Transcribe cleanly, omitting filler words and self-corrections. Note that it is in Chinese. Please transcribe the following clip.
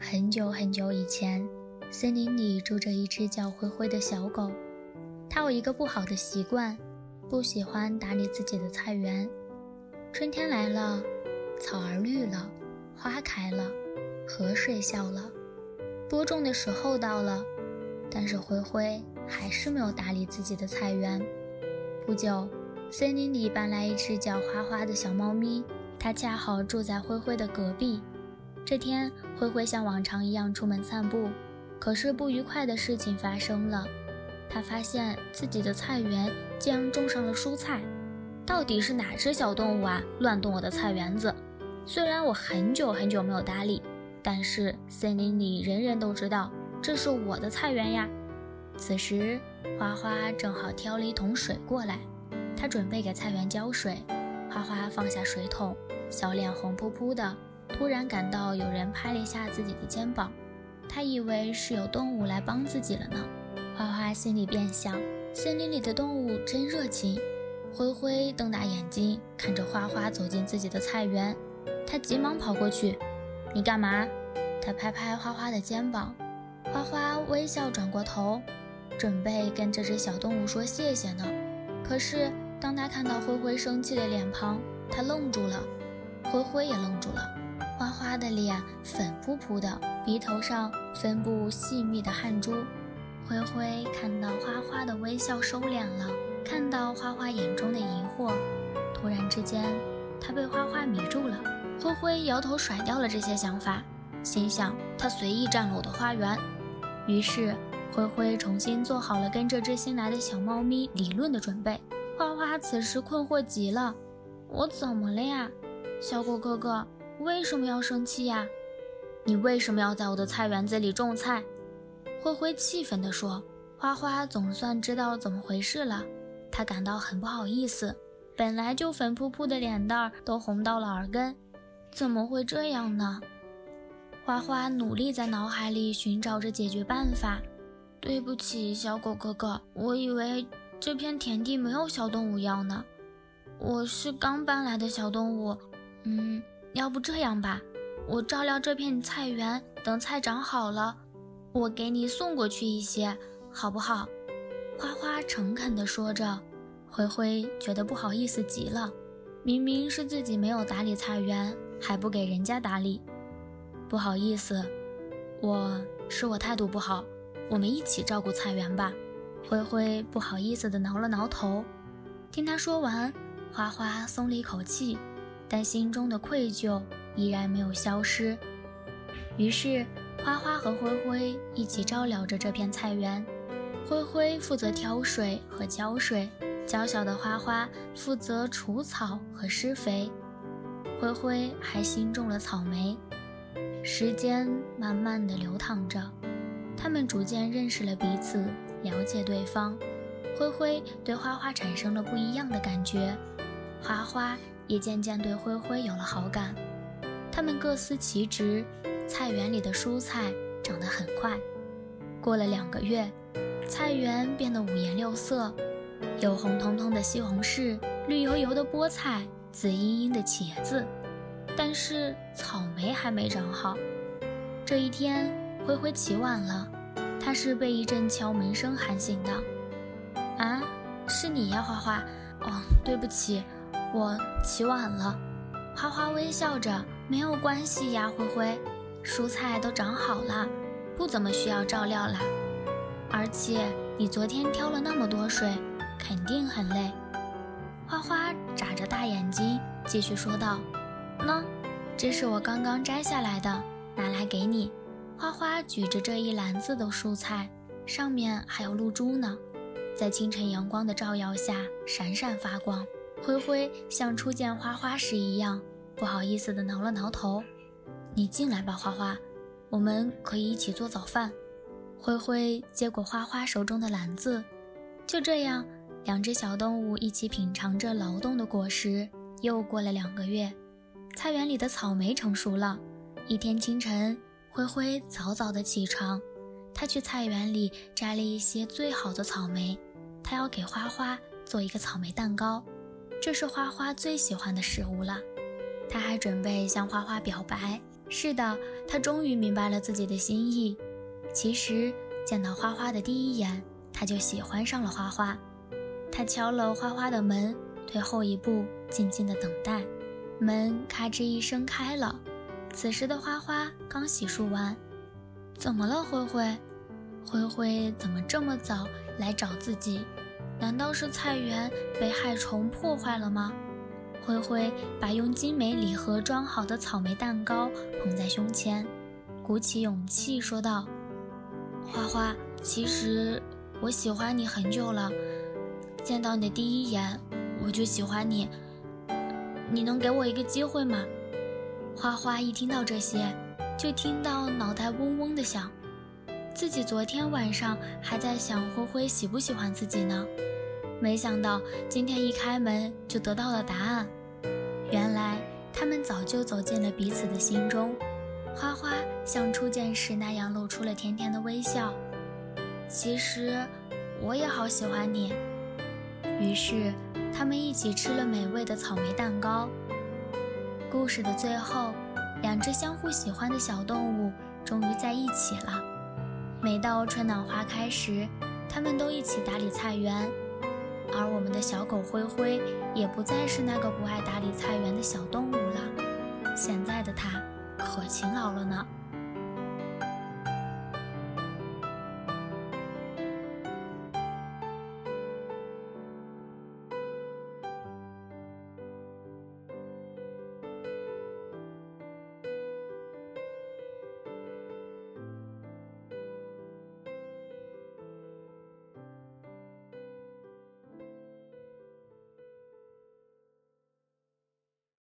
很久很久以前，森林里住着一只叫灰灰的小狗。它有一个不好的习惯，不喜欢打理自己的菜园。春天来了，草儿绿了，花开了，河水笑了，播种的时候到了，但是灰灰还是没有打理自己的菜园。不久，森林里搬来一只叫花花的小猫咪，它恰好住在灰灰的隔壁。这天，灰灰像往常一样出门散步，可是不愉快的事情发生了。他发现自己的菜园竟然种上了蔬菜。到底是哪只小动物啊，乱动我的菜园子？虽然我很久没有打理，但是森林里人人都知道这是我的菜园呀。此时，花花正好挑了一桶水过来，他准备给菜园浇水。花花放下水桶，小脸红扑扑的，突然感到有人拍了一下自己的肩膀，他以为是有动物来帮自己了呢。花花心里便想，森林里的动物真热情。灰灰瞪大眼睛看着花花走进自己的菜园，他急忙跑过去，你干嘛？他拍拍花花的肩膀。花花微笑转过头，准备跟这只小动物说谢谢呢。可是当他看到灰灰生气的脸庞，他愣住了，灰灰也愣住了。花花的脸粉扑扑的，鼻头上分布细密的汗珠。灰灰看到花花的微笑收敛了，看到花花眼中的疑惑，突然之间他被花花迷住了。灰灰摇头甩掉了这些想法，心想他随意占了我的花园。于是灰灰重新做好了跟这只新来的小猫咪理论的准备。花花此时困惑极了，我怎么了呀？小狗哥哥为什么要生气呀？你为什么要在我的菜园子里种菜？灰灰气愤地说。花花总算知道怎么回事了，他感到很不好意思，本来就粉扑扑的脸蛋都红到了耳根，怎么会这样呢？花花努力在脑海里寻找着解决办法。对不起，小狗哥哥，我以为这片田地没有小动物要呢，我是刚搬来的小动物。要不这样吧，我照料这片菜园，等菜长好了，我给你送过去一些，好不好？花花诚恳地说着。灰灰觉得不好意思极了，明明是自己没有打理菜园，还不给人家打理。不好意思，我态度不好，我们一起照顾菜园吧。灰灰不好意思地挠了挠头。听他说完，花花松了一口气，但心中的愧疚依然没有消失。于是花花和灰灰一起照料着这片菜园。灰灰负责挑水和浇水，娇小的花花负责除草和施肥。灰灰还新种了草莓。时间慢慢地流淌着，他们逐渐认识了彼此，了解对方。灰灰对花花产生了不一样的感觉，花花也渐渐对灰灰有了好感。他们各司其职，菜园里的蔬菜长得很快。过了2个月，菜园变得五颜六色，有红彤彤的西红柿，绿油油的菠菜，紫茵茵的茄子，但是草莓还没长好。这一天，灰灰起晚了，他是被一阵敲门声喊醒的。啊，是你呀，花花。对不起，我起晚了。花花微笑着，没有关系呀，灰灰，蔬菜都长好了，不怎么需要照料啦。而且你昨天挑了那么多水，肯定很累。花花眨着大眼睛继续说道，这是我刚刚摘下来的，拿来给你。花花举着这一篮子的蔬菜，上面还有露珠呢，在清晨阳光的照耀下闪闪发光。灰灰像初见花花时一样，不好意思地挠了挠头。你进来吧，花花，我们可以一起做早饭。灰灰接过花花手中的篮子，就这样，2只小动物一起品尝着劳动的果实。又过了2个月，菜园里的草莓成熟了。一天清晨，灰灰早早地起床，他去菜园里摘了一些最好的草莓，他要给花花做一个草莓蛋糕，这是花花最喜欢的食物了。他还准备向花花表白，是的， 他终于明白了自己的心意。其实见到花花的第一眼，他就喜欢上了花花。他敲了花花的门，退后一步，静静地等待。门咔吱一声开了。此时的花花刚洗漱完。怎么了，灰灰？灰灰怎么这么早来找自己？难道是菜园被害虫破坏了吗？灰灰把用精美礼盒装好的草莓蛋糕捧在胸前，鼓起勇气说道：花花，其实我喜欢你很久了，见到你的第一眼我就喜欢你，你能给我一个机会吗？花花一听到这些，就听到脑袋嗡嗡地响，自己昨天晚上还在想灰灰喜不喜欢自己呢，没想到今天一开门就得到了答案。原来他们早就走进了彼此的心中。花花像初见时那样露出了甜甜的微笑。其实我也好喜欢你。于是他们一起吃了美味的草莓蛋糕。故事的最后，两只相互喜欢的小动物终于在一起了。每到春暖花开时，他们都一起打理菜园，而我们的小狗灰灰也不再是那个不爱打理菜园的小动物了。现在的它可勤劳了呢。